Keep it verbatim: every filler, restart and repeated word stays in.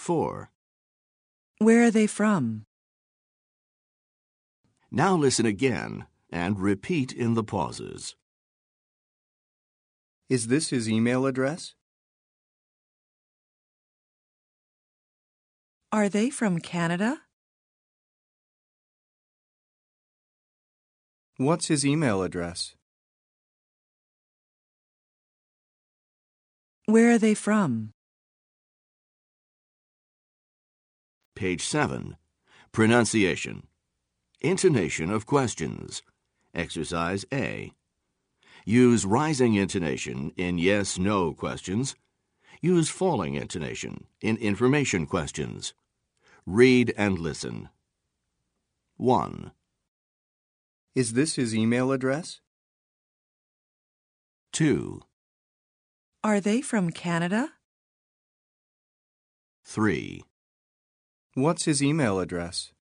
four. Where are they from? Now listen again and repeat in the pauses. Is this his email address? Are they from Canada? What's his email address? Where are they from? Page seven. Pronunciation. Intonation of questions. Exercise A. Use rising intonation in yes-no questions. Use falling intonation in information questions. Read and listen. one. Is this his email address? two. Are they from Canada? three. What's his email address?